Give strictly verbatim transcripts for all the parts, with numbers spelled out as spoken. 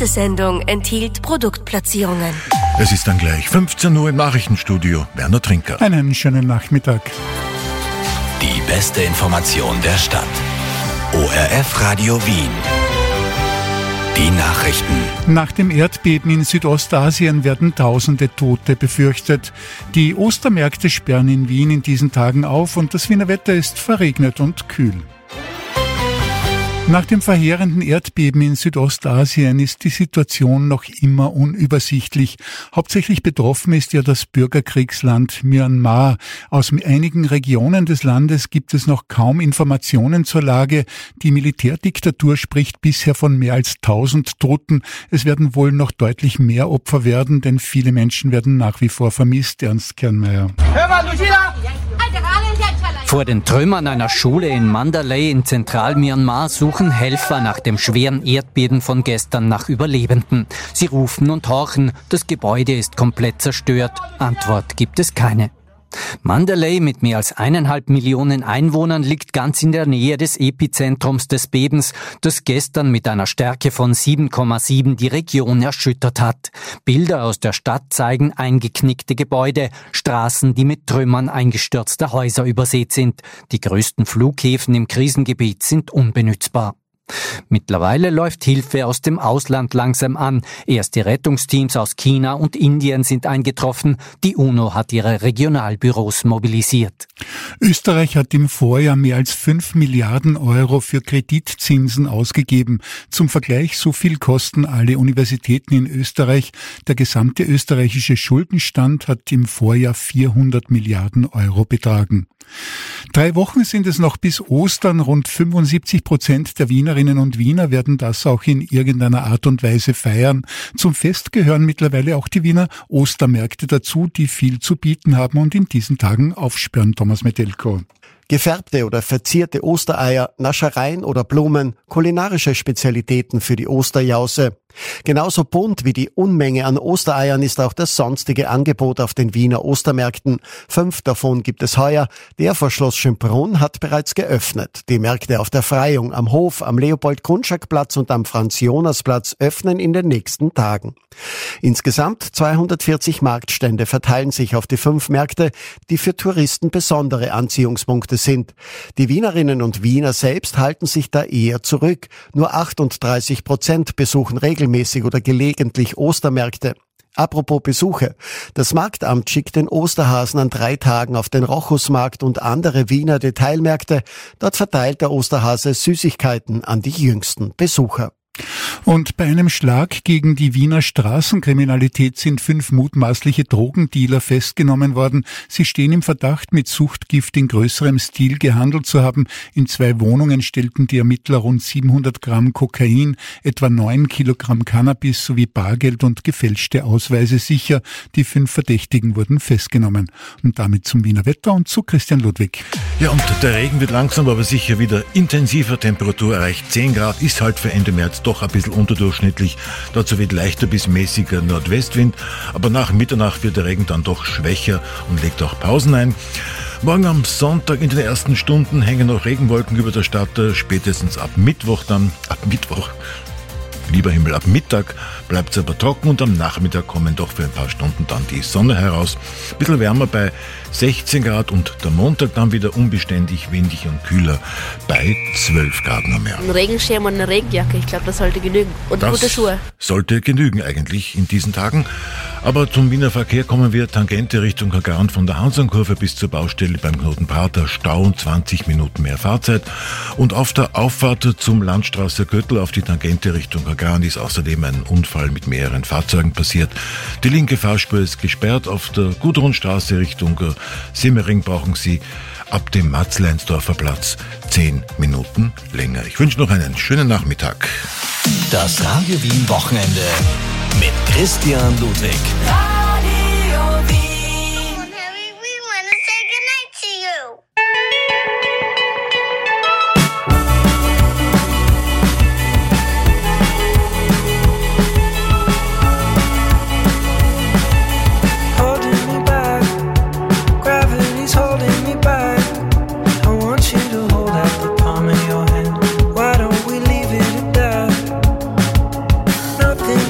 Diese Sendung enthielt Produktplatzierungen. Es ist dann gleich fünfzehn Uhr im Nachrichtenstudio. Werner Trinker. Einen schönen Nachmittag. Die beste Information der Stadt. O R F Radio Wien. Die Nachrichten. Nach dem Erdbeben in Südostasien werden tausende Tote befürchtet. Die Ostermärkte sperren in Wien in diesen Tagen auf und das Wiener Wetter ist verregnet und kühl. Nach dem verheerenden Erdbeben in Südostasien ist die Situation noch immer unübersichtlich. Hauptsächlich betroffen ist ja das Bürgerkriegsland Myanmar. Aus einigen Regionen des Landes gibt es noch kaum Informationen zur Lage. Die Militärdiktatur spricht bisher von mehr als tausend Toten. Es werden wohl noch deutlich mehr Opfer werden, denn viele Menschen werden nach wie vor vermisst. Ernst Kernmeier. Vor den Trümmern einer Schule in Mandalay in Zentral-Myanmar suchen Helfer nach dem schweren Erdbeben von gestern nach Überlebenden. Sie rufen und horchen, das Gebäude ist komplett zerstört. Antwort gibt es keine. Mandalay mit mehr als eineinhalb Millionen Einwohnern liegt ganz in der Nähe des Epizentrums des Bebens, das gestern mit einer Stärke von sieben Komma sieben die Region erschüttert hat. Bilder aus der Stadt zeigen eingeknickte Gebäude, Straßen, die mit Trümmern eingestürzter Häuser übersät sind. Die größten Flughäfen im Krisengebiet sind unbenützbar. Mittlerweile läuft Hilfe aus dem Ausland langsam an. Erste Rettungsteams aus China und Indien sind eingetroffen. Die UNO hat ihre Regionalbüros mobilisiert. Österreich hat im Vorjahr mehr als fünf Milliarden Euro für Kreditzinsen ausgegeben. Zum Vergleich, so viel kosten alle Universitäten in Österreich. Der gesamte österreichische Schuldenstand hat im Vorjahr vierhundert Milliarden Euro betragen. Drei Wochen sind es noch bis Ostern. Rund fünfundsiebzig Prozent der Wienerinnen und Wiener werden das auch in irgendeiner Art und Weise feiern. Zum Fest gehören mittlerweile auch die Wiener Ostermärkte dazu, die viel zu bieten haben und in diesen Tagen aufsperren. Thomas Metelko. Gefärbte oder verzierte Ostereier, Naschereien oder Blumen, kulinarische Spezialitäten für die Osterjause. Genauso bunt wie die Unmenge an Ostereiern ist auch das sonstige Angebot auf den Wiener Ostermärkten. Fünf davon gibt es heuer. Der vor Schloss Schönbrunn hat bereits geöffnet. Die Märkte auf der Freiung, am Hof, am Leopold-Kunschak-Platz und am Franz-Jonas-Platz öffnen in den nächsten Tagen. Insgesamt zweihundertvierzig Marktstände verteilen sich auf die fünf Märkte, die für Touristen besondere Anziehungspunkte sind. Die Wienerinnen und Wiener selbst halten sich da eher zurück. Nur achtunddreißig Prozent besuchen regelmäßig oder gelegentlich Ostermärkte. Apropos Besuche. Das Marktamt schickt den Osterhasen an drei Tagen auf den Rochusmarkt und andere Wiener Detailmärkte. Dort verteilt der Osterhase Süßigkeiten an die jüngsten Besucher. Und bei einem Schlag gegen die Wiener Straßenkriminalität sind fünf mutmaßliche Drogendealer festgenommen worden. Sie stehen im Verdacht, mit Suchtgift in größerem Stil gehandelt zu haben. In zwei Wohnungen stellten die Ermittler rund siebenhundert Gramm Kokain, etwa neun Kilogramm Cannabis sowie Bargeld und gefälschte Ausweise sicher. Die fünf Verdächtigen wurden festgenommen. Und damit zum Wiener Wetter und zu Christian Ludwig. Ja, und der Regen wird langsam, aber sicher wieder intensiver. Temperatur erreicht zehn Grad, ist halt für Ende März doch ein bisschen unterdurchschnittlich. Dazu wird leichter bis mäßiger Nordwestwind, aber nach Mitternacht wird der Regen dann doch schwächer und legt auch Pausen ein. Morgen am Sonntag in den ersten Stunden hängen noch Regenwolken über der Stadt, spätestens ab Mittwoch dann, ab Mittwoch, lieber Himmel, ab Mittag bleibt es aber trocken und am Nachmittag kommen doch für ein paar Stunden dann die Sonne heraus. Ein bisschen wärmer bei sechzehn Grad und der Montag dann wieder unbeständig, windig und kühler bei zwölf Grad noch mehr. Ein Regenschirm und eine Regenjacke, ich glaube, das sollte genügen. Und das gute Schuhe. Sollte genügen eigentlich in diesen Tagen. Aber zum Wiener Verkehr kommen wir Tangente Richtung Garant von der Hansernkurve bis zur Baustelle beim Knoten Prater. Stau und zwanzig Minuten mehr Fahrzeit. Und auf der Auffahrt zum Landstraße Göttl auf die Tangente Richtung Garant ist außerdem ein Unfall mit mehreren Fahrzeugen passiert. Die linke Fahrspur ist gesperrt. Auf der Gudrunstraße Richtung Simmering brauchen Sie ab dem Matzleinsdorfer Platz zehn Minuten länger. Ich wünsche noch einen schönen Nachmittag. Das Radio Wien Wochenende mit Christian Ludwig. Radio Wien. And Harry, we want to say goodnight to you. Holding me back, gravity's holding me back. I want you to hold out the palm of your hand. Why don't we leave it at that? Nothing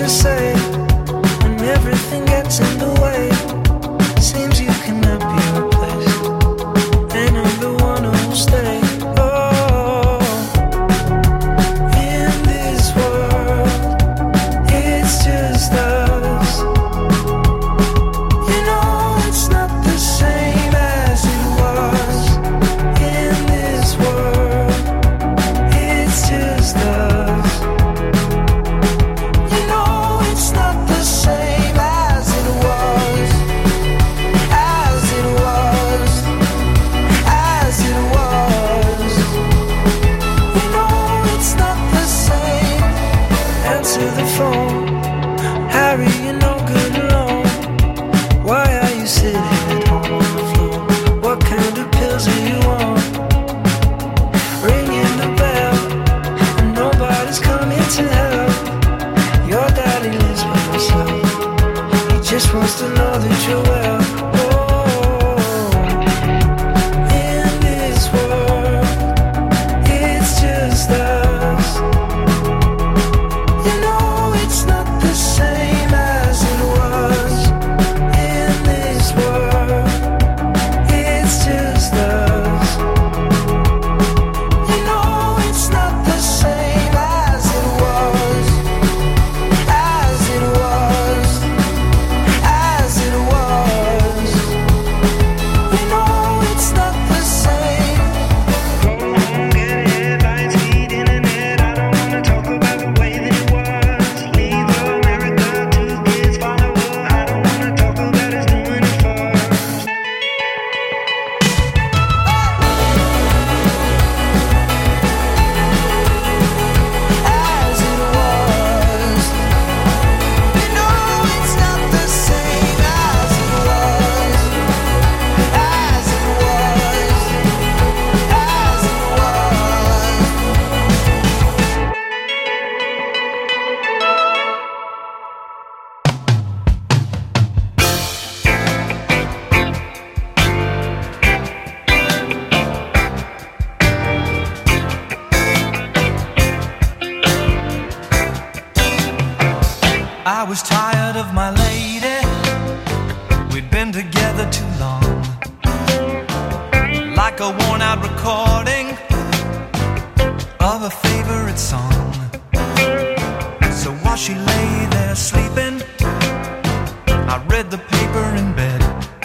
I was tired of my lady. We'd been together too long. Like a worn-out recording of a favorite song. So while she lay there sleeping, I read the paper in bed.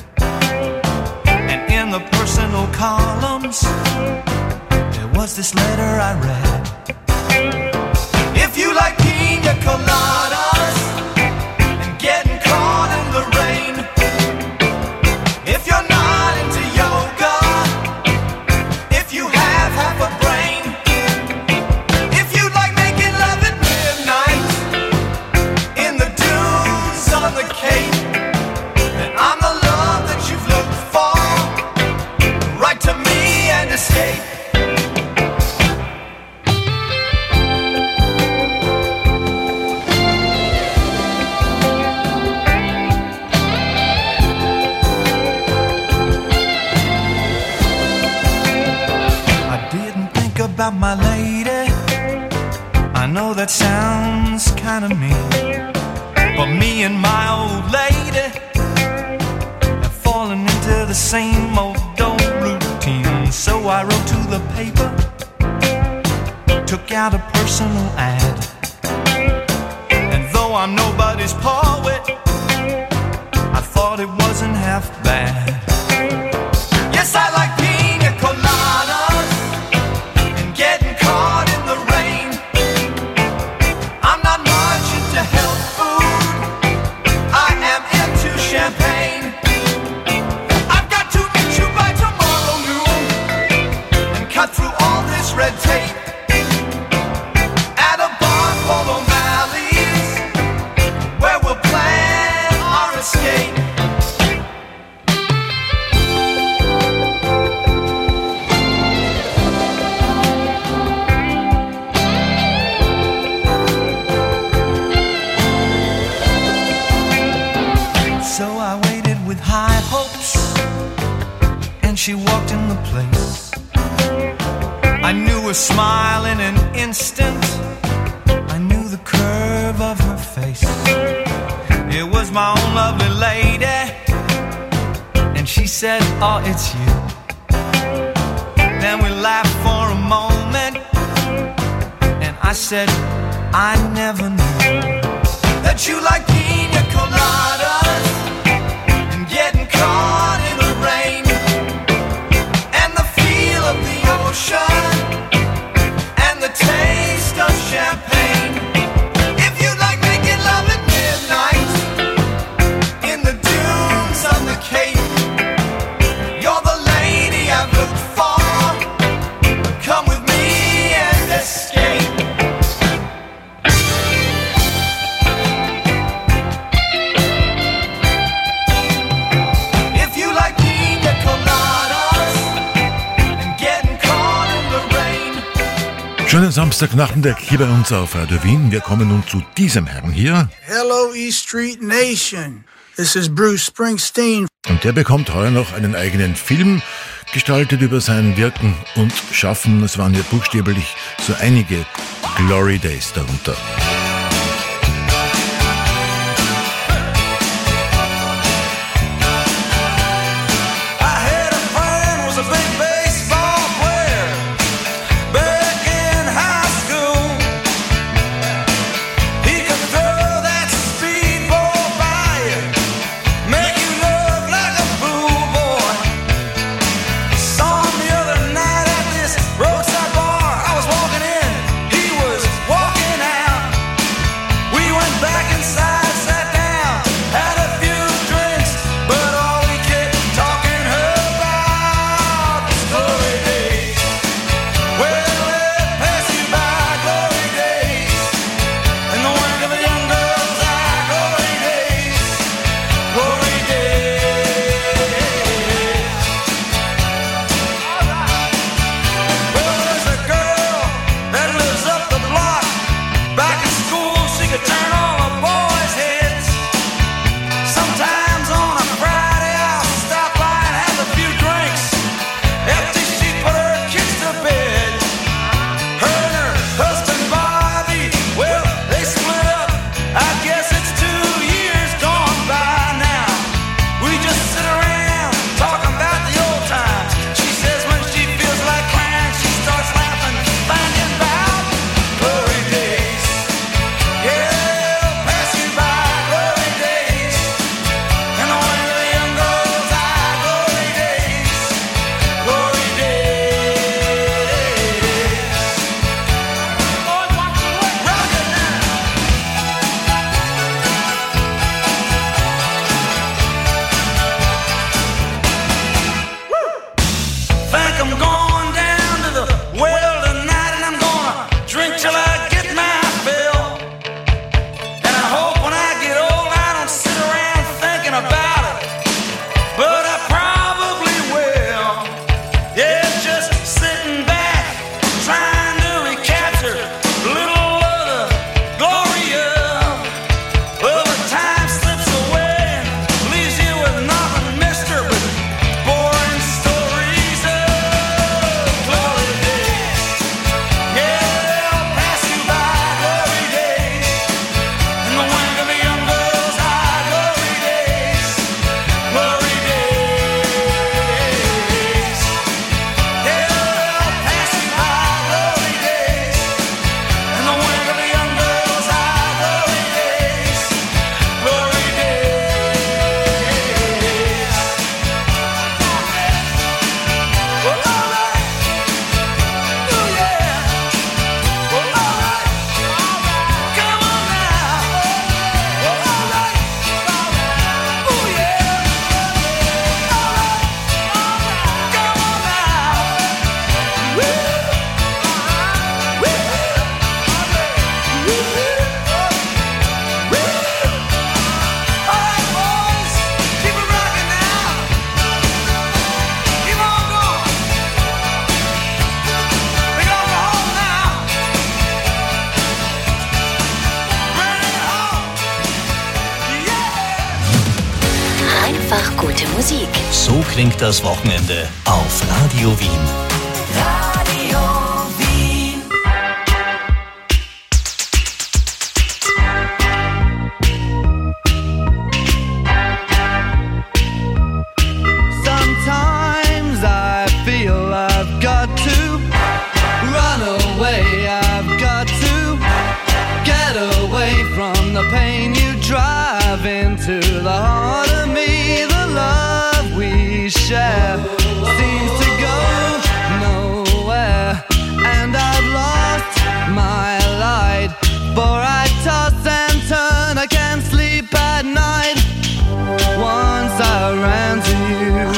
And in the personal columns, there was this letter I read. If you like pina coladas and getting caught in the rain, if you're not into yoga, if you have half a brain, if you like making love at midnight in the dunes on the Cape, then I'm the love that you've looked for. Write to me and escape. About my lady, I know that sounds kinda mean, but me and my old lady have fallen into the same old old routine. So I wrote to the paper, took out a personal ad, and though I'm nobody's poet, I thought it wasn't half bad. Yes, I like pina coladas, getting caught in the rain. I'm not much into health food, I am into champagne. I've got to meet you by tomorrow noon and cut through all this red tape at a bar called O'Malley's, where we'll plan our escape. She walked in the place. I knew her smile in an instant. I knew the curve of her face. It was my own lovely lady. And she said, oh, it's you. Then we laughed for a moment, and I said, I never knew that you like pina coladas and getting caught in the rain, of the ocean and the taste of champagne. If you like making love at midnight in the dunes on the Cape, you're the lady I've looked for. Come with me and escape. If you like pina coladas, schönen Samstagnachmittag hier bei uns auf Radio Wien. Wir kommen nun zu diesem Herrn hier. Hello, E Street Nation. This is Bruce Springsteen. Und der bekommt heuer noch einen eigenen Film gestaltet über sein Wirken und Schaffen. Es waren ja buchstäblich so einige Glory Days darunter. Roadside bar, I was walking in, he was walking out. klingt das Wochenende auf Radio Wien. Radio Wien. Sometimes I feel I've got to run away. I've got to get away from the pain you drive into the heart of me. The love we share seems to go nowhere, and I've lost my light, for I toss and turn, I can't sleep at night. Once I ran to you,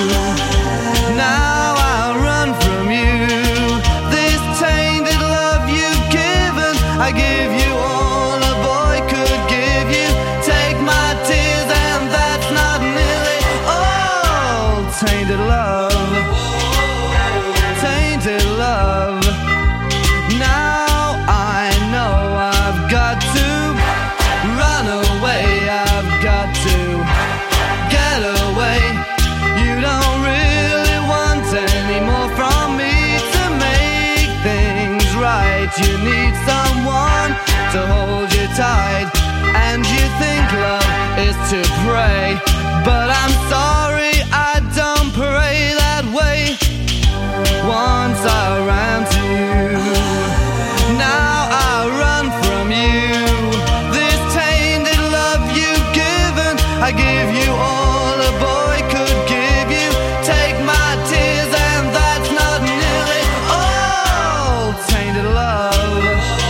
now I run from you. This tainted love you've given, I give you all a boy could give you. Take my tears and that's not nearly all. Tainted love, tainted love. Now I know I've got to run away. I've got to get away. You don't really want any more from me to make things right. You need someone to hold you tight, and you think love is to pray, but I'm sorry, I don't pray that way. Once I ran to you, now I run from you. This tainted love you've given, I give you all a boy could give you. Take my tears and that's not nearly all. Tainted love,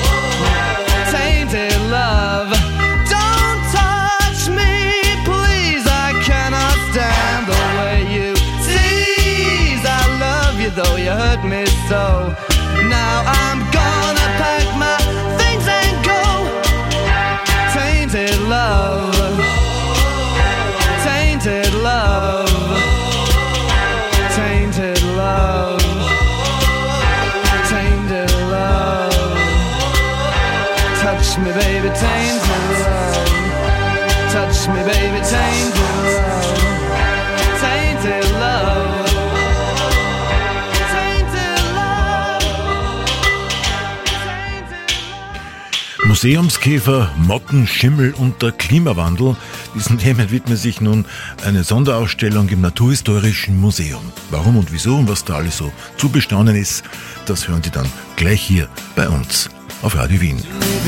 tainted love. Don't touch me, please, I cannot stand the way you tease. I love you though you hurt me so. Now I'm gonna pack my things and go. Tainted love, tainted love, tainted love, tainted love. Touch me baby, tainted love. Touch me baby, tainted love. Tainted love. Museumskäfer, Motten, Schimmel und der Klimawandel. Diesen Themen widmet sich nun eine Sonderausstellung im Naturhistorischen Museum. Warum und wieso und was da alles so zu bestaunen ist, das hören Sie dann gleich hier bei uns auf Radio Wien.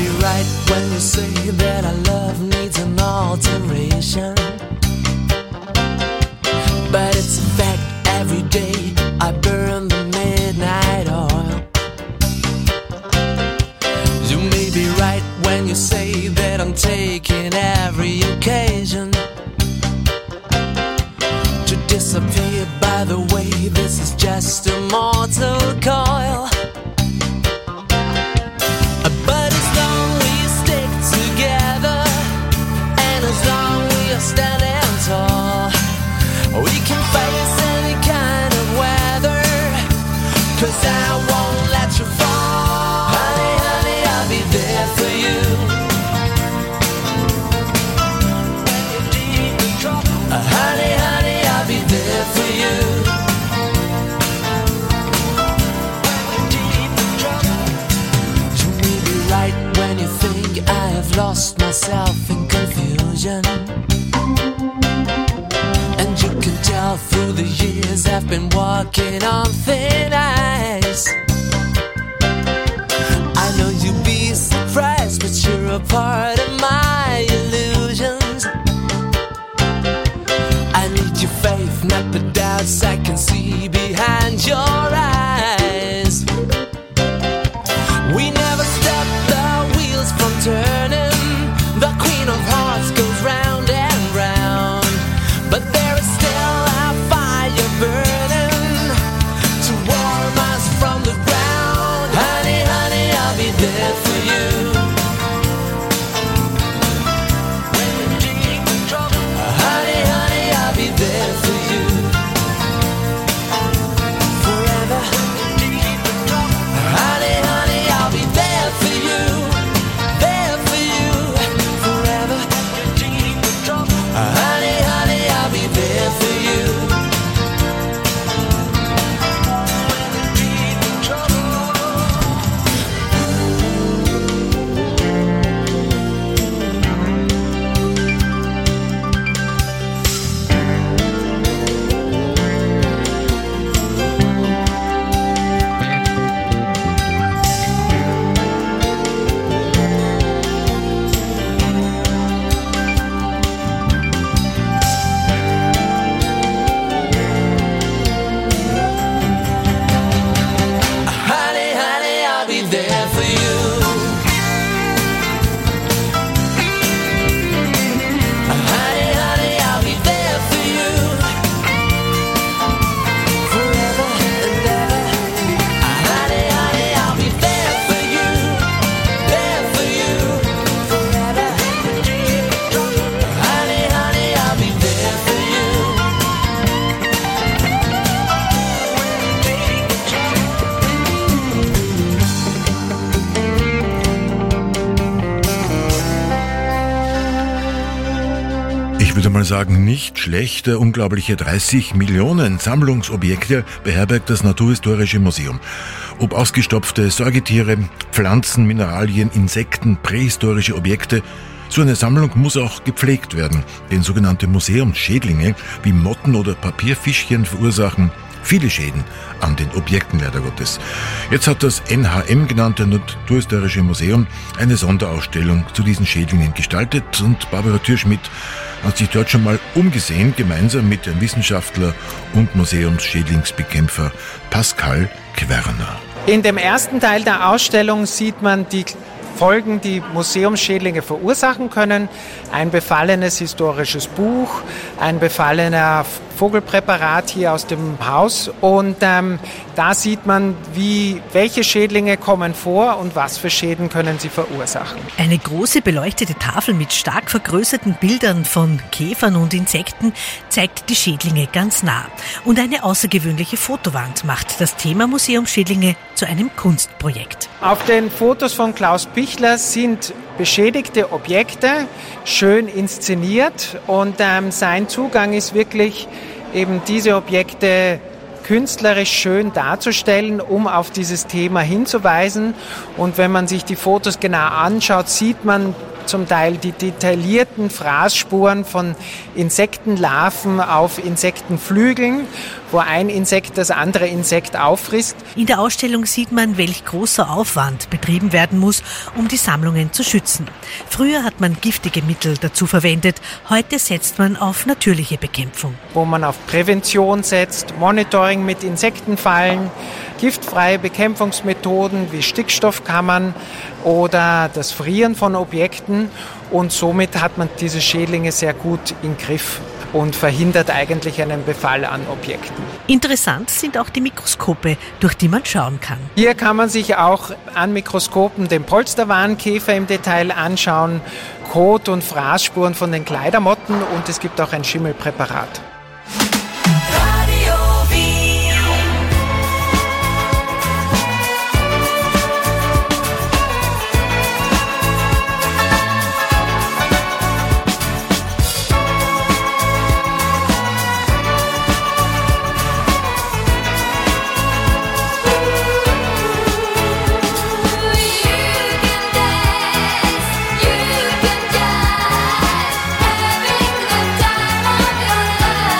When you say that I'm taking every occasion to disappear, by the way, this is just a mortal coil. But as long as we stick together, and as long as we are standing tall, we can face any kind of weather, 'cause I won't let you fall. Honey, honey, I'll be there for you. Honey, honey, I'll be there for you. You may be right when you think I have lost myself in confusion, and you can tell through the years I've been walking on thin ice. I know you'll be surprised, but you're a part of my illusions. I need your faith, not the doubts I can see behind your eyes. We never stop the wheels from turning. The Queen of Hearts goes round and round, but there is still a fire burning to warm us from the ground. Honey, honey, I'll be there for you. Honey, honey, I'll be there for you. Forever mal sagen, nicht schlecht. Unglaubliche dreißig Millionen Sammlungsobjekte beherbergt das Naturhistorische Museum. Ob ausgestopfte Säugetiere, Pflanzen, Mineralien, Insekten, prähistorische Objekte, so eine Sammlung muss auch gepflegt werden, denn sogenannte Museumsschädlinge wie Motten oder Papierfischchen verursachen viele Schäden an den Objekten, leider Gottes. Jetzt hat das N H M genannte Naturhistorische Museum eine Sonderausstellung zu diesen Schädlingen gestaltet und Barbara Thürschmidt hat sich dort schon mal umgesehen, gemeinsam mit dem Wissenschaftler und Museumsschädlingsbekämpfer Pascal Querner. In dem ersten Teil der Ausstellung sieht man die Folgen, die Museumsschädlinge verursachen können. Ein befallenes historisches Buch, ein befallener Vogelpräparat hier aus dem Haus. Und ähm, da sieht man, wie, welche Schädlinge kommen vor und was für Schäden können sie verursachen. Eine große beleuchtete Tafel mit stark vergrößerten Bildern von Käfern und Insekten zeigt die Schädlinge ganz nah. Und eine außergewöhnliche Fotowand macht das Thema Museumsschädlinge zu einem Kunstprojekt. Auf den Fotos von Klaus Pichler sind beschädigte Objekte schön inszeniert und ähm, sein Zugang ist wirklich eben diese Objekte künstlerisch schön darzustellen, um auf dieses Thema hinzuweisen. Und wenn man sich die Fotos genau anschaut, sieht man zum Teil die detaillierten Fraßspuren von Insektenlarven auf Insektenflügeln, wo ein Insekt das andere Insekt auffrisst. In der Ausstellung sieht man, welch großer Aufwand betrieben werden muss, um die Sammlungen zu schützen. Früher hat man giftige Mittel dazu verwendet, heute setzt man auf natürliche Bekämpfung. Wo man auf Prävention setzt, Monitoring mit Insektenfallen, giftfreie Bekämpfungsmethoden wie Stickstoffkammern oder das Frieren von Objekten. Und somit hat man diese Schädlinge sehr gut im Griff und verhindert eigentlich einen Befall an Objekten. Interessant sind auch die Mikroskope, durch die man schauen kann. Hier kann man sich auch an Mikroskopen den Polsterwarnkäfer im Detail anschauen, Kot- und Fraßspuren von den Kleidermotten und es gibt auch ein Schimmelpräparat. You can die, having the time of your life.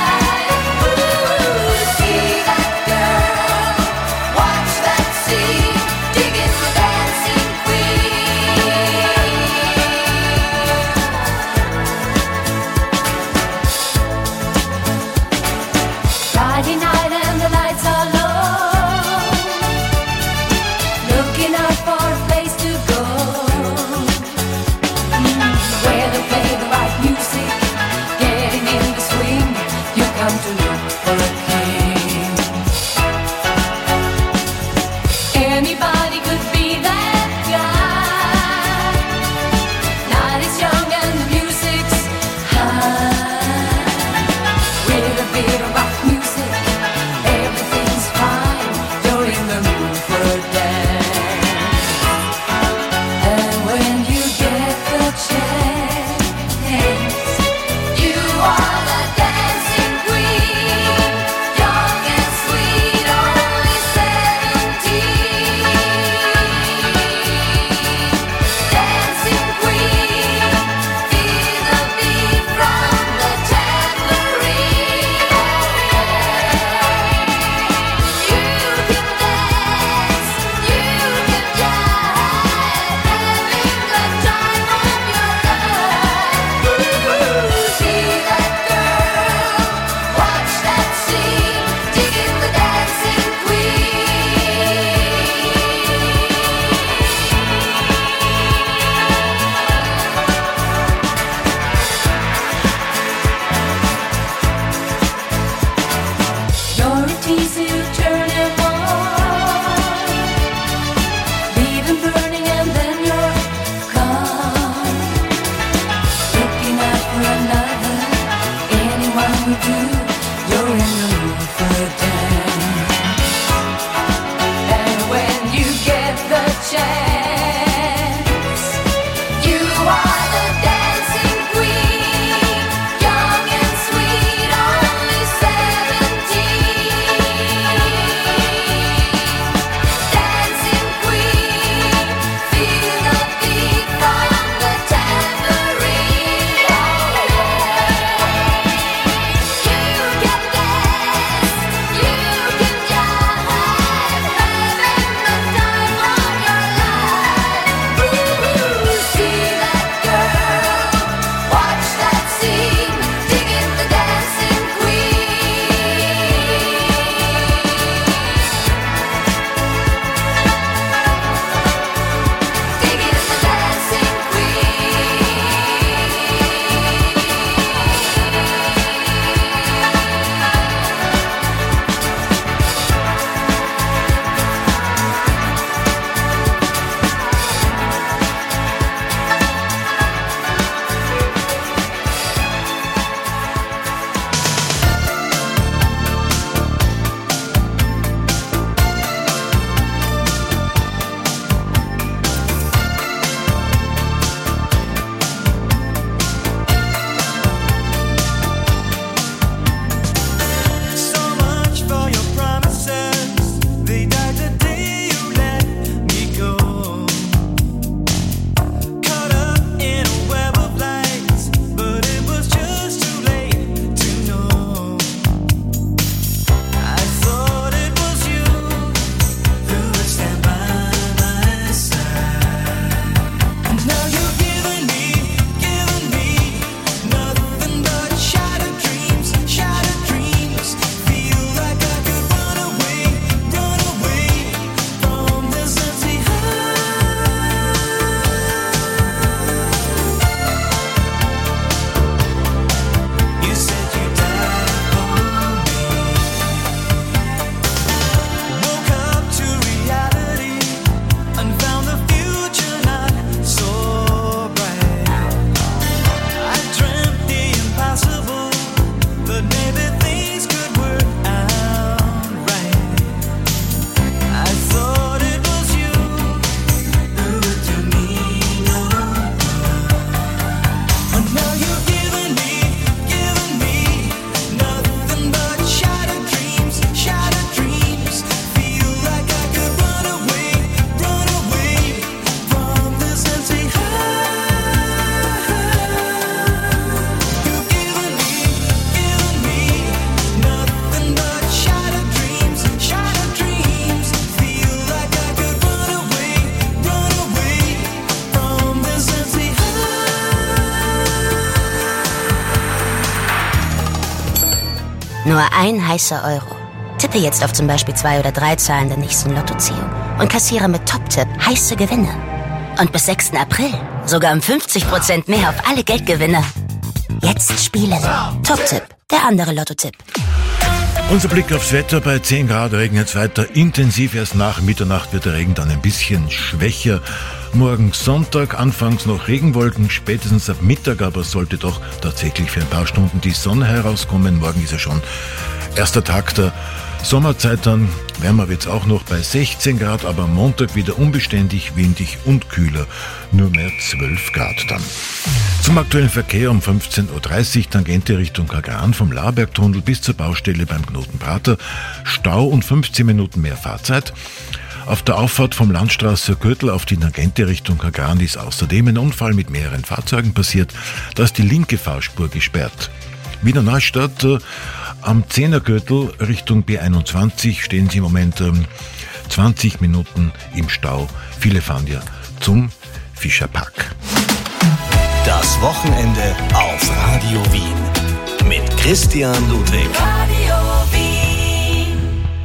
Nur ein heißer Euro. Tippe jetzt auf zum Beispiel zwei oder drei Zahlen der nächsten Lottoziehung und kassiere mit Top-Tipp heiße Gewinne. Und bis sechsten April sogar um fünfzig Prozent mehr auf alle Geldgewinne. Jetzt spielen. Top-Tipp, der andere Lottotipp. Unser Blick aufs Wetter: bei zehn Grad regnet es weiter intensiv. Erst nach Mitternacht wird der Regen dann ein bisschen schwächer. Morgen Sonntag, anfangs noch Regenwolken, spätestens ab Mittag aber sollte doch tatsächlich für ein paar Stunden die Sonne herauskommen. Morgen ist ja schon erster Tag der Sommerzeit, dann wärmer wird's auch noch bei sechzehn Grad, aber am Montag wieder unbeständig, windig und kühler, nur mehr zwölf Grad dann. Zum aktuellen Verkehr um fünfzehn Uhr dreißig, Tangente Richtung Kagran vom Labergtunnel bis zur Baustelle beim Knoten Prater, Stau und fünfzehn Minuten mehr Fahrzeit. Auf der Auffahrt vom Landstraße Gürtel auf die Tangente Richtung Kagran ist außerdem ein Unfall mit mehreren Fahrzeugen passiert, da ist die linke Fahrspur gesperrt. Wiener Neustadt äh, am Zehnergürtel Richtung B einundzwanzig stehen Sie im Moment ähm, zwanzig Minuten im Stau. Viele fahren ja zum Fischerpark. Das Wochenende auf Radio Wien mit Christian Ludwig. Radio Wien.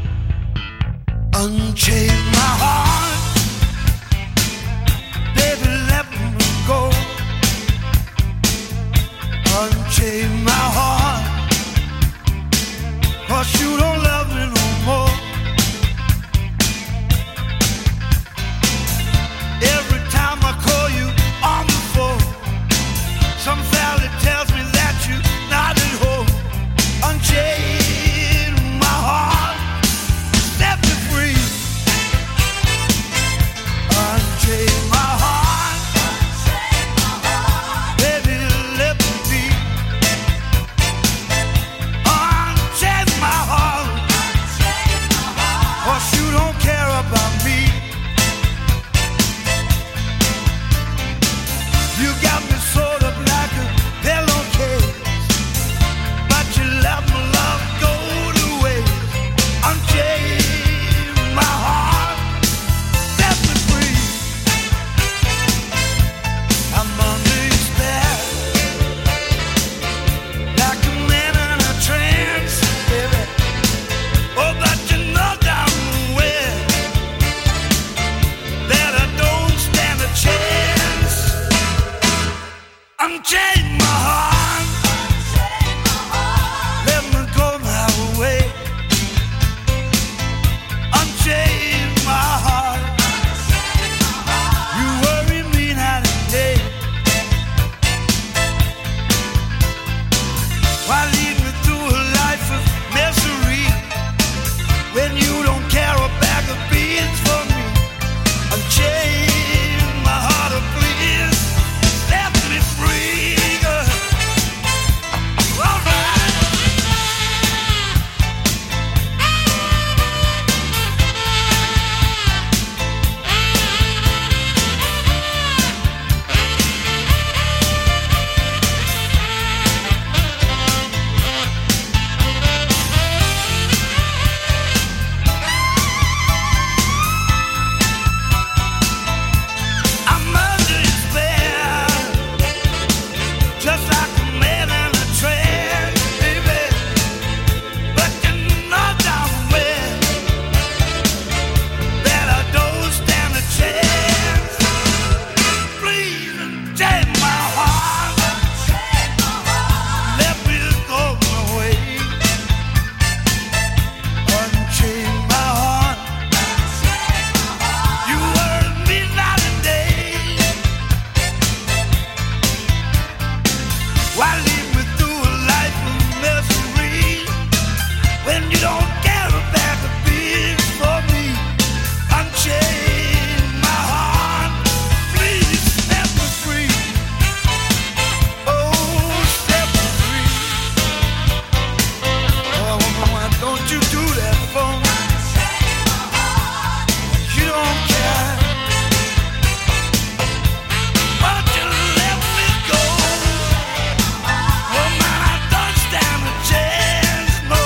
Unchain my heart, baby, let me go. Unchain my heart, 'cause you don't love me no more. Every time I call you on the phone, some valley tells me that you're not at home. Unchain my heart, set me free. Unchain my heart, baby, let me be. Unchain my heart, 'cause you don't care about me. You got me sewed up like a pillowcase, but you let my love go to waste. Unchain my heart, set me free. I'm under your spell, like a man in a trance, baby. Oh, but you know damn well that I don't stand a chance. Unchain my heart, let me go my way. Unchain my heart, you worry me night and day. Why lead me through a life of misery when you don't care a bag of beans for me? Unchain my heart, oh please, set me free, girl. All right. I'm under your spell, just like a man in a trance, baby. But you know damn well that I don't stand a chance. Please unchain my heart, let me go my way. Unchain my heart, you worry me night and day. Why lead me through a life of misery when you don't care a bag of beans for me? Unchain my heart, please set me free. Oh, set me free. Oh, woman, why don't you do that for me? You don't care. Why don't you let me go? Oh man, I don't stand a chance, no.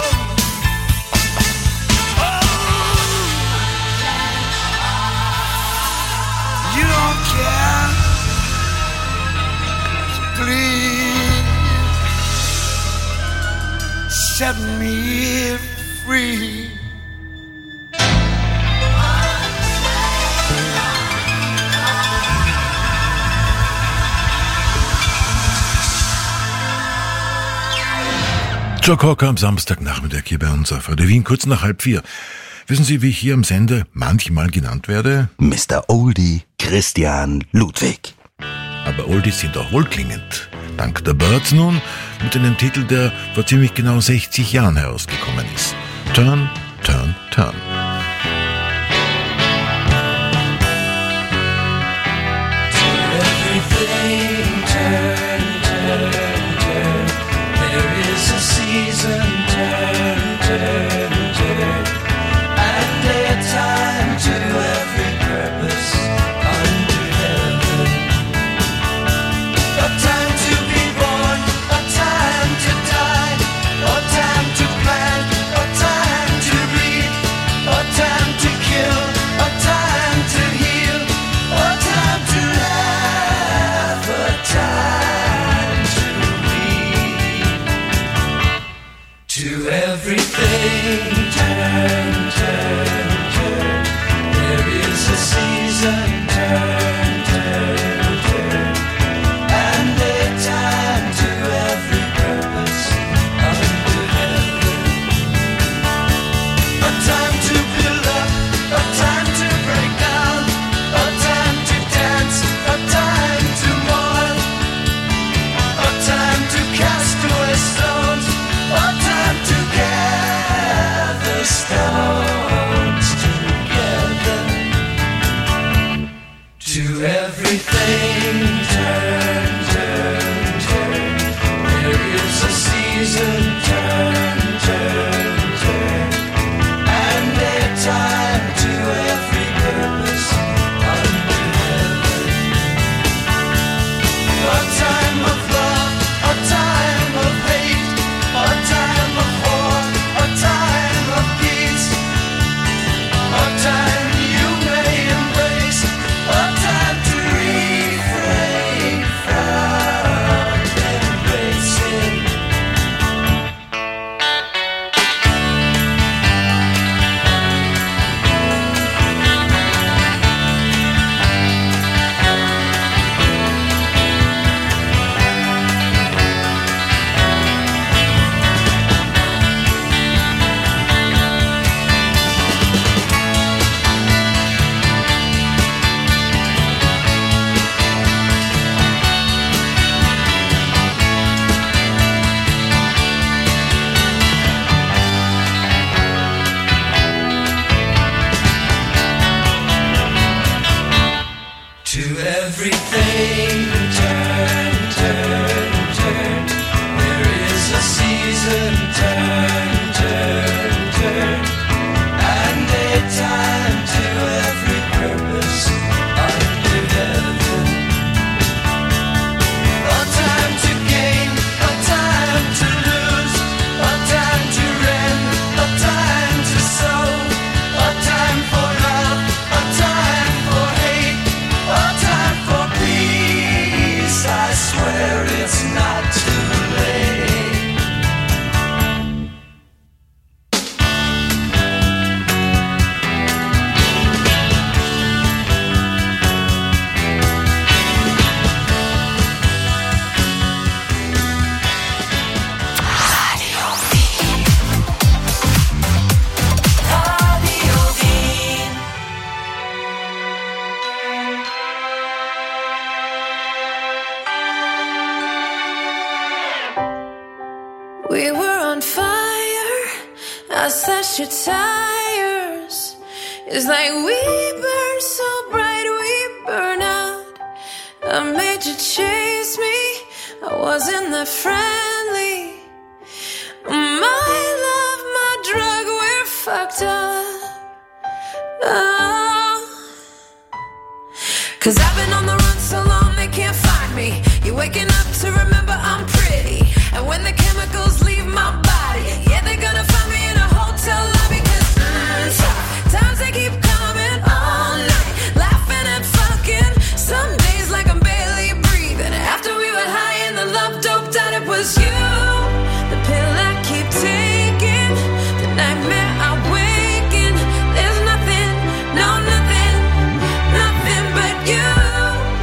Oh, you don't care. So please set me Joe Cocker am Samstagnachmittag hier bei uns auf Radio Wien, kurz nach halb vier. Wissen Sie, wie ich hier am Sender manchmal genannt werde? Mister Oldie Christian Ludwig. Aber Oldies sind auch wohlklingend. Dank der Birds nun mit einem Titel, der vor ziemlich genau sechzig Jahren herausgekommen ist. Turn, Turn, Turn. Everything turn, turn, turn. There is a season, turn, turn, turn. And a time to every purpose under heaven. A time to be born, a time to die, a time to plant, a time to reap, a time to kill, a time to heal, a time to laugh, a time to weep. To everything turn, turn, turn. There is a season, turn, turn, turn. And a time to every purpose under heaven. A time to build up, a time to break down, a time to dance, a time to mourn, a time to cast away stones, a time to gather stones together. To everything turn, turn, turn. There is a season, turn, turn, turn. And a time to every purpose under heaven. A time of love, a time of hate, a time of war, a time of peace, a time you may embrace, a time to refrain from embracing. To everything turn, turn, turn. There is a season, turn, turn, turn. And a time to every purpose under heaven. A time to gain, a time to lose, a time to rend, a time to sow, a time for love, a time for hate, a time for peace. I swear it's not too late. We were on fire, I slashed your tires. It's like we burn so bright, we burn out. I made you chase me, I wasn't that friendly. My love, my drug, we're fucked up. Oh. Cause I've been on the run so long they can't find me. You're waking up to remember I'm pretty. And when the chemicals leave my body, yeah, they're gonna find me in a hotel lobby. Cause mm, tough times they keep coming all night, laughing and fucking. Some days like I'm barely breathing. After we were high and the love doped out, it was you. The pill I keep taking, the nightmare I waken. There's nothing, no nothing, nothing but you.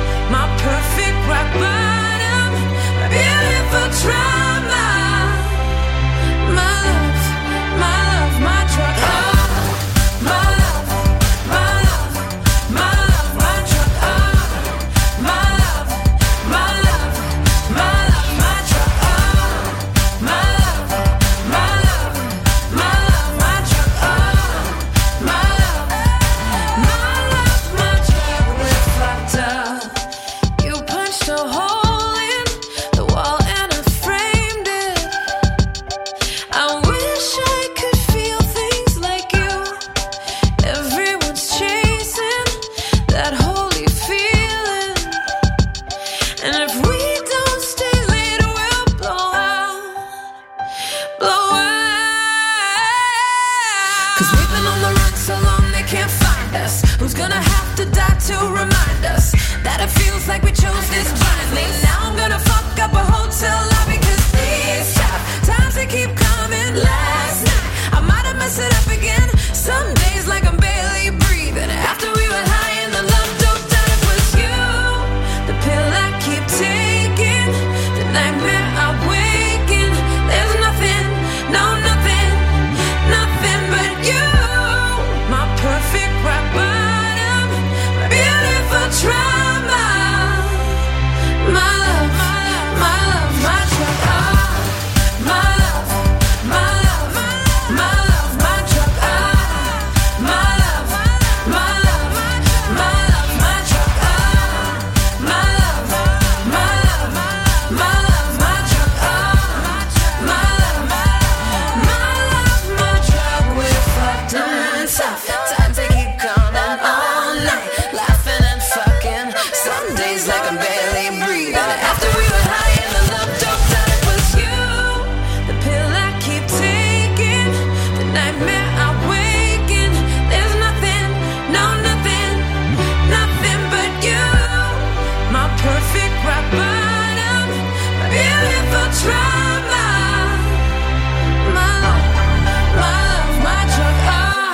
We've been on the run so long they can't find us. Who's gonna have to die to remind us that it feels like we chose this blindly? Now I'm gonna fuck up a hotel lobby, cause these tough times they keep coming. Last night I might have messed it up again. Some days like I'm barely breathing. After we were high and the love doped out, it was you. The pill I keep taking, the nightmare I wake in. There's nothing, no nothing, nothing but you. My perfect rock bottom, my beautiful trauma. My love, my love, my drug. Ah, my love, my love, my love, my drug. Ah, my love, my love, my love, my drug. Ah, my love, my love, my love, my drug. Ah, my love, my love, my drug. We're fucked and tough. Time to keep coming all night, laughing and fucking. Some days like I'm barely breathing. After we were high and the love doped out, it was you. The pill I keep taking, the nightmare I wake in. There's nothing, no nothing, nothing but you. My perfect rock bottom, my beautiful trauma. My love, my love, my drug. Ah.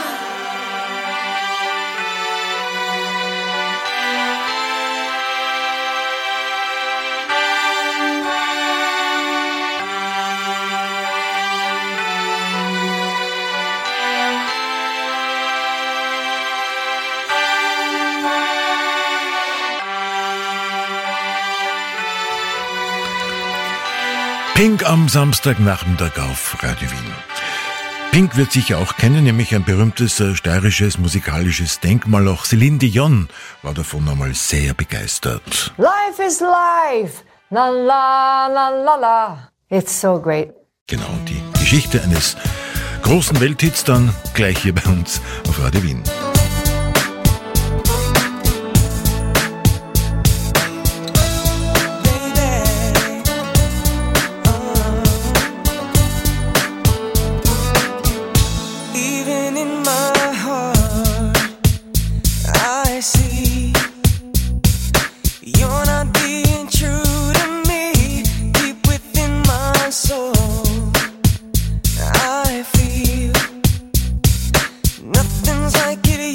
Pink am Samstagnachmittag auf Radio Wien. Pink wird sicher auch kennen, nämlich ein berühmtes äh, steirisches musikalisches Denkmal. Auch Celine Dion war davon einmal sehr begeistert. Life is life, la la la la la. It's so great. Genau, die Geschichte eines großen Welthits dann gleich hier bei uns auf Radio Wien. Even in my heart, I see you're not being true to me. Deep within my soul, I feel nothing's like it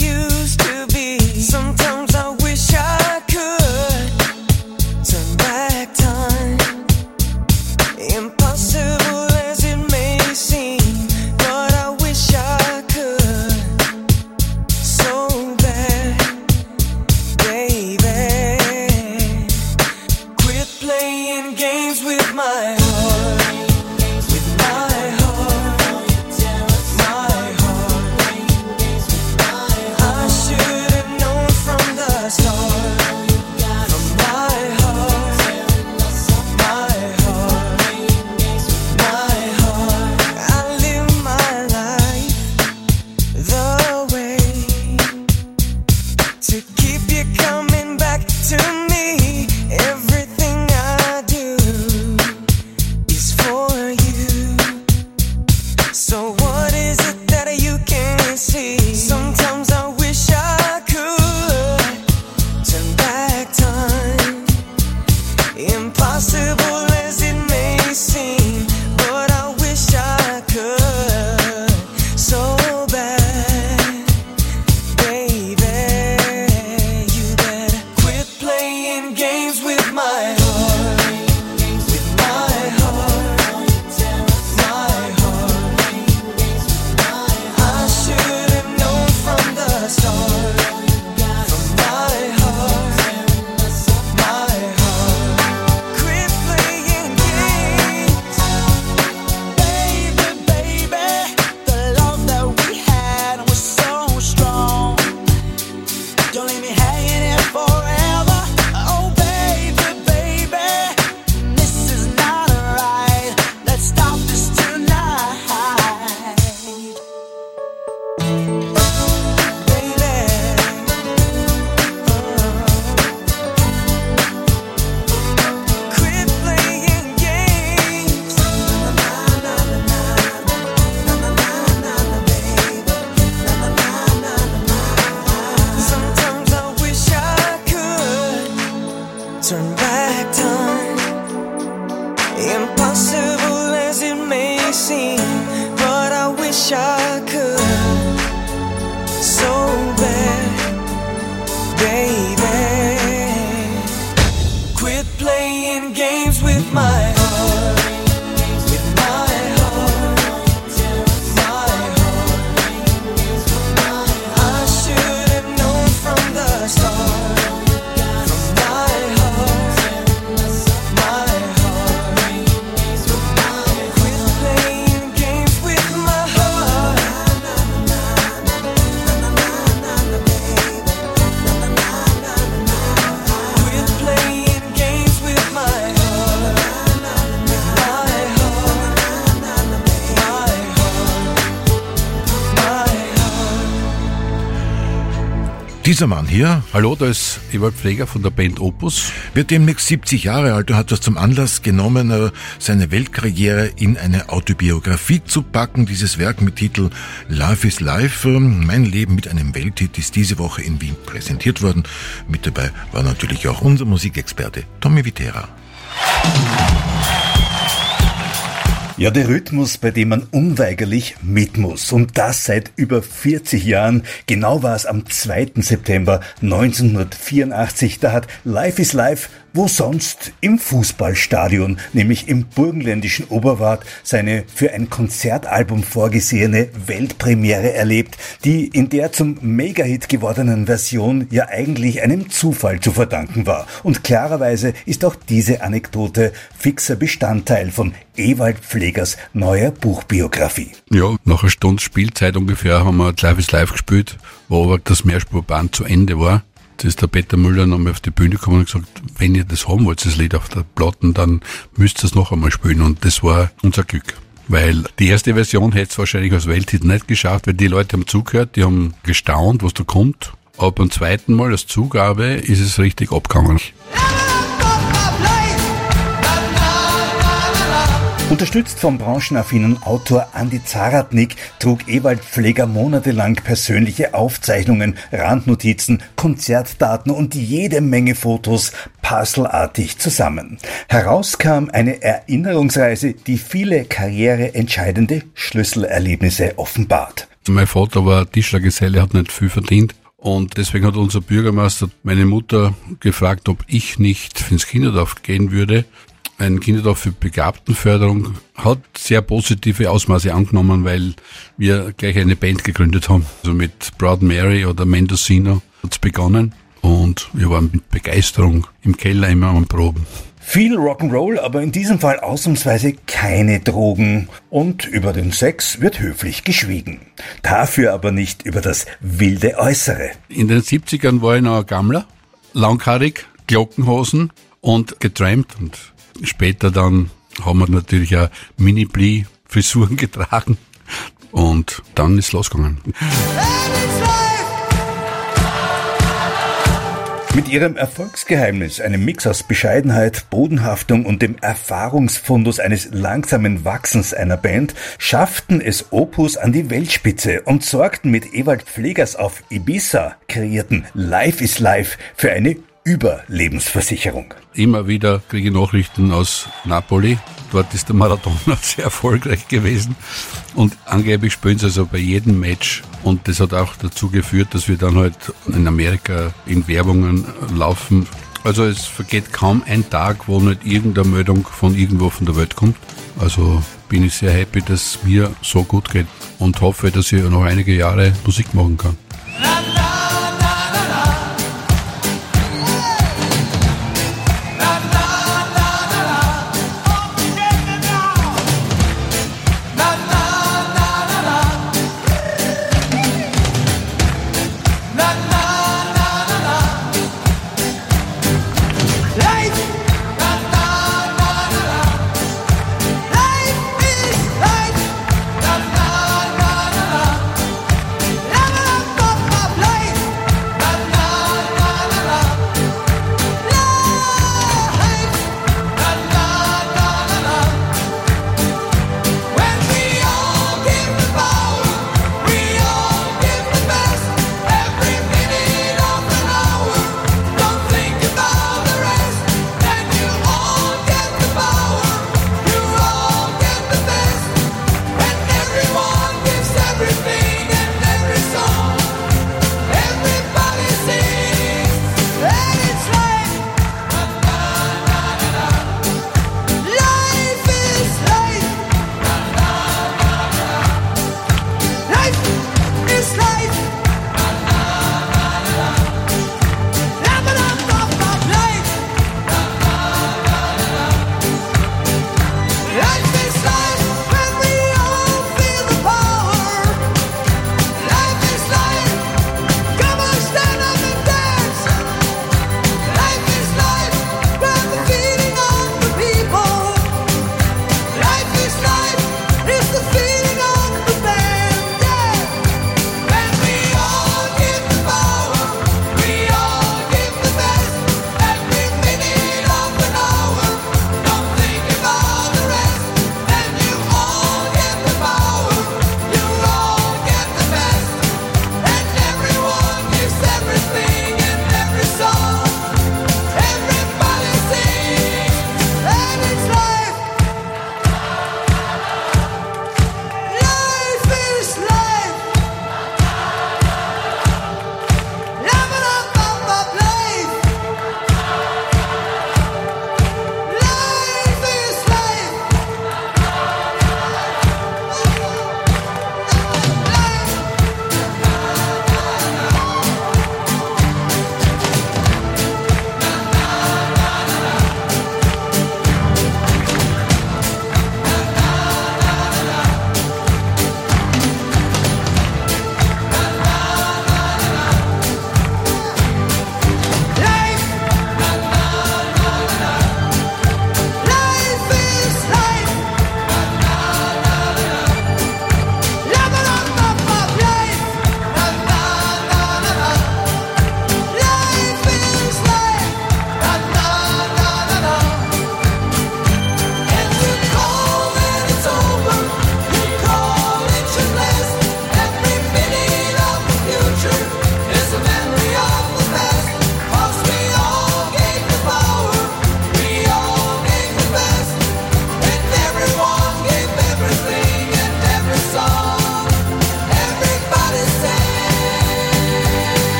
Dieser Mann hier, hallo, da ist Ewald Pfleger von der Band Opus, wird demnächst siebzig Jahre alt und hat das zum Anlass genommen, seine Weltkarriere in eine Autobiografie zu packen. Dieses Werk mit Titel Life is Life, mein Leben mit einem Welthit, ist diese Woche in Wien präsentiert worden. Mit dabei war natürlich auch unser Musikexperte Tommy Viterra. Ja, der Rhythmus, bei dem man unweigerlich mit muss. Und das seit über vierzig Jahren. Genau war es am zweiten September neunzehnhundertvierundachtzig. Da hat Life is Life, wo sonst, im Fußballstadion, nämlich im burgenländischen Oberwart, seine für ein Konzertalbum vorgesehene Weltpremiere erlebt, die in der zum Megahit gewordenen Version ja eigentlich einem Zufall zu verdanken war. Und klarerweise ist auch diese Anekdote fixer Bestandteil von Ewald Pflegers neuer Buchbiografie. Ja, nach einer Stunde Spielzeit ungefähr haben wir Life is Life gespielt, wo aber das Mehrspurband zu Ende war. Da ist der Peter Müller nochmal auf die Bühne gekommen und gesagt, wenn ihr das haben wollt, das Lied auf der Platte, dann müsst ihr es noch einmal spielen. Und das war unser Glück. Weil die erste Version hätte es wahrscheinlich als Welthit nicht geschafft, weil die Leute haben zugehört, die haben gestaunt, was da kommt. Aber beim zweiten Mal als Zugabe ist es richtig abgegangen. Unterstützt vom branchenaffinen Autor Andi Zaratnik trug Ewald Pfleger monatelang persönliche Aufzeichnungen, Randnotizen, Konzertdaten und jede Menge Fotos puzzleartig zusammen. Heraus kam eine Erinnerungsreise, die viele karriereentscheidende Schlüsselerlebnisse offenbart. Mein Vater war Tischlergeselle, hat nicht viel verdient. Und deswegen hat unser Bürgermeister meine Mutter gefragt, ob ich nicht ins Kinderdorf gehen würde. Ein Kinderdorf für Begabtenförderung hat sehr positive Ausmaße angenommen, weil wir gleich eine Band gegründet haben. Also mit Proud Mary oder Mendocino hat's begonnen und wir waren mit Begeisterung im Keller immer am Proben. Viel Rock'n'Roll, aber in diesem Fall ausnahmsweise keine Drogen. Und über den Sex wird höflich geschwiegen. Dafür aber nicht über das wilde Äußere. In den siebzigern war ich noch ein Gammler, langhaarig, Glockenhosen und getrampt. Und später dann haben wir natürlich auch Mini-Pli-Frisuren getragen. Und dann ist es losgegangen. Mit ihrem Erfolgsgeheimnis, einem Mix aus Bescheidenheit, Bodenhaftung und dem Erfahrungsfundus eines langsamen Wachsens einer Band, schafften es Opus an die Weltspitze und sorgten mit Ewald Pflegers auf Ibiza kreierten Life is Life für eine Überlebensversicherung. Immer wieder kriege ich Nachrichten aus Napoli. Dort ist der Maradona sehr erfolgreich gewesen. Und angeblich spielen sie also bei jedem Match. Und das hat auch dazu geführt, dass wir dann halt in Amerika in Werbungen laufen. Also es vergeht kaum ein Tag, wo nicht irgendeine Meldung von irgendwo von der Welt kommt. Also bin ich sehr happy, dass es mir so gut geht. Und hoffe, dass ich noch einige Jahre Musik machen kann. Life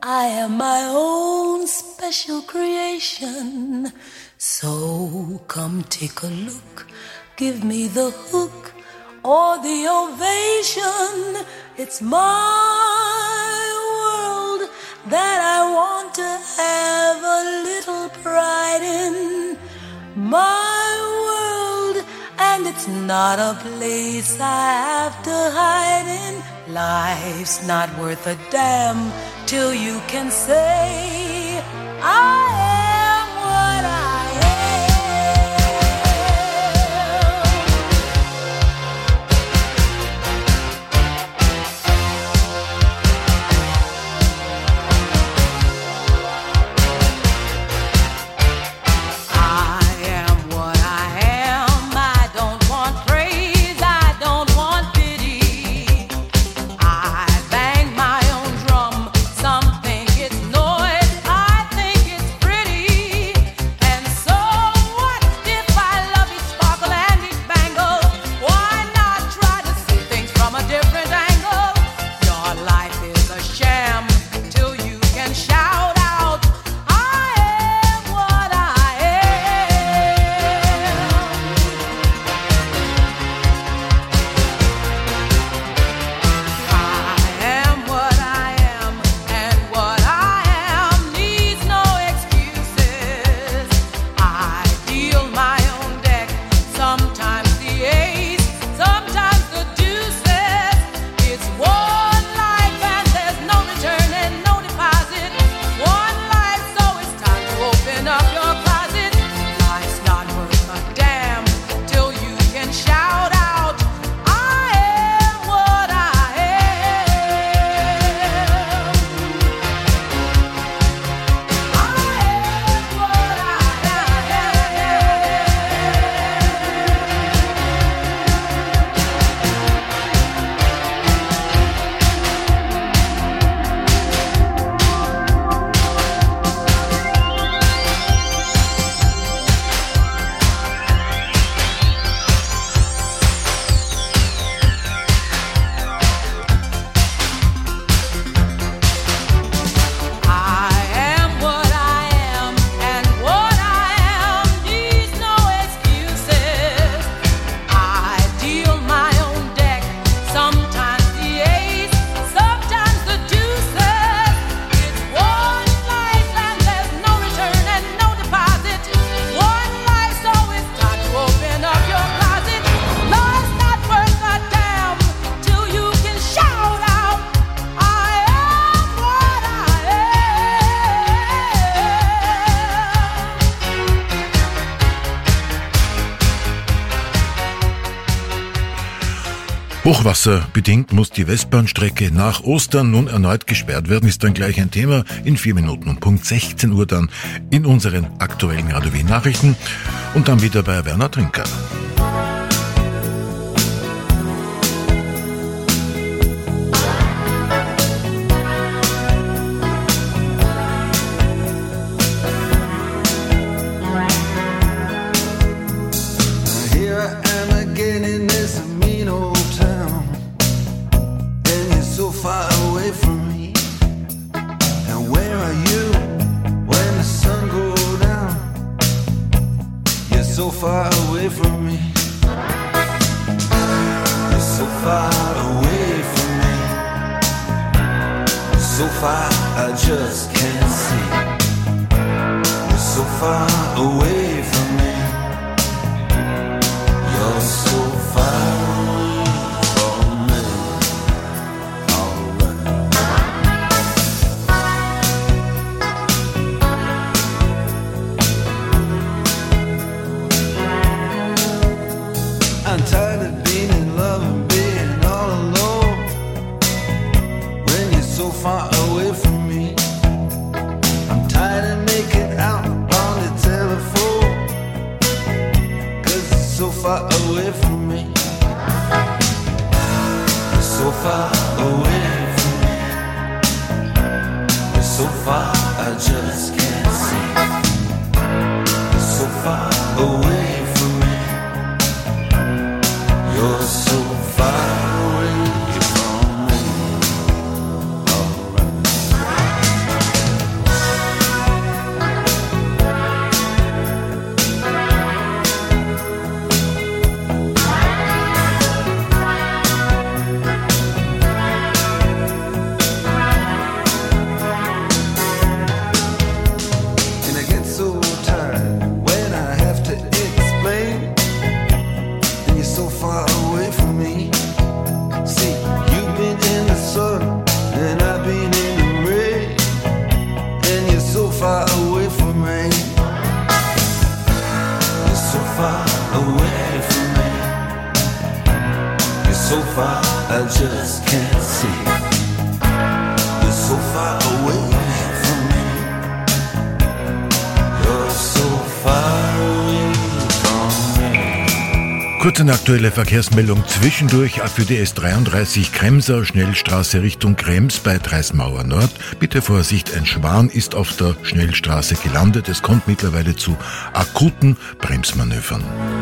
I am my own special creation. So come take a look, give me the hook or the ovation. It's my world that I want to have a little pride in. My world, and it's not a place I have to hide in. Life's not worth a damn till you can say I am what I Hochwasserbedingt muss die Westbahnstrecke nach Ostern nun erneut gesperrt werden, ist dann gleich ein Thema in vier Minuten um Punkt sechzehn Uhr dann in unseren aktuellen Radio Wien Nachrichten und dann wieder bei Werner Trinker. far away from me. You're so far away from me. You're so far, I just can't see. You're so far away from me. You're so far away from me. Kurz eine aktuelle Verkehrsmeldung zwischendurch für die S dreiunddreißig Kremser Schnellstraße Richtung Krems bei Dreismauer Nord. Bitte Vorsicht, ein Schwan ist auf der Schnellstraße gelandet. Es kommt mittlerweile zu akuten Bremsmanövern.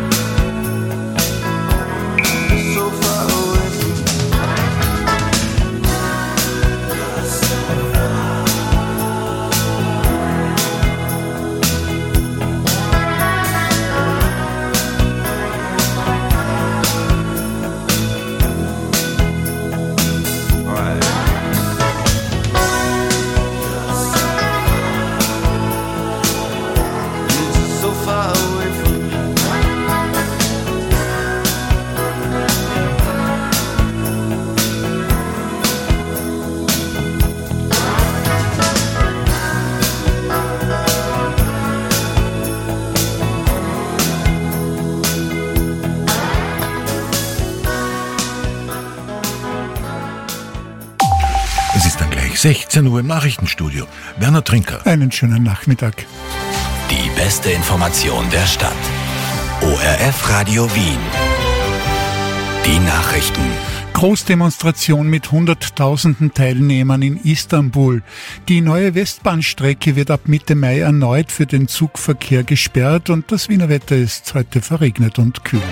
sechzehn Uhr im Nachrichtenstudio. Werner Trinker. Einen schönen Nachmittag. Die beste Information der Stadt. O R F Radio Wien. Die Nachrichten. Großdemonstration mit hunderttausenden Teilnehmern in Istanbul. Die neue Westbahnstrecke wird ab Mitte Mai erneut für den Zugverkehr gesperrt und das Wiener Wetter ist heute verregnet und kühl.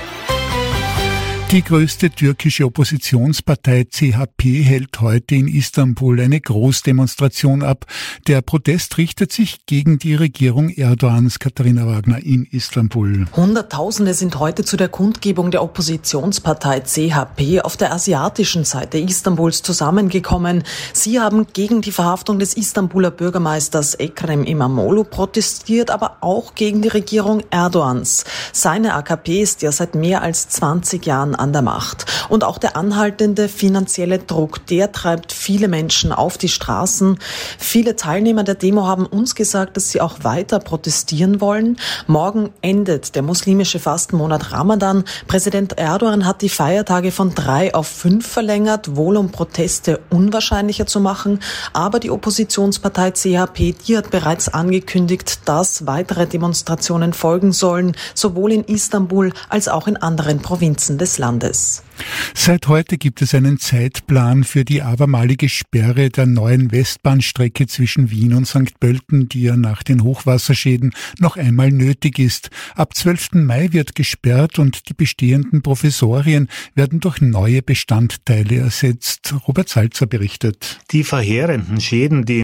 Die größte türkische Oppositionspartei C H P hält heute in Istanbul eine Großdemonstration ab. Der Protest richtet sich gegen die Regierung Erdogans. Katharina Wagner in Istanbul. Hunderttausende sind heute zu der Kundgebung der Oppositionspartei C H P auf der asiatischen Seite Istanbuls zusammengekommen. Sie haben gegen die Verhaftung des Istanbuler Bürgermeisters Ekrem İmamoğlu protestiert, aber auch gegen die Regierung Erdogans. Seine A K P ist ja seit mehr als zwanzig Jahren an der Macht. Und auch der anhaltende finanzielle Druck, der treibt viele Menschen auf die Straßen. Viele Teilnehmer der Demo haben uns gesagt, dass sie auch weiter protestieren wollen. Morgen endet der muslimische Fastenmonat Ramadan. Präsident Erdogan hat die Feiertage von drei auf fünf verlängert, wohl um Proteste unwahrscheinlicher zu machen. Aber die Oppositionspartei C H P, die hat bereits angekündigt, dass weitere Demonstrationen folgen sollen, sowohl in Istanbul als auch in anderen Provinzen des Landes. Seit heute gibt es einen Zeitplan für die abermalige Sperre der neuen Westbahnstrecke zwischen Wien und Sankt Pölten, die ja nach den Hochwasserschäden noch einmal nötig ist. Ab zwölften Mai wird gesperrt und die bestehenden Provisorien werden durch neue Bestandteile ersetzt. Robert Salzer berichtet. Die verheerenden Schäden, die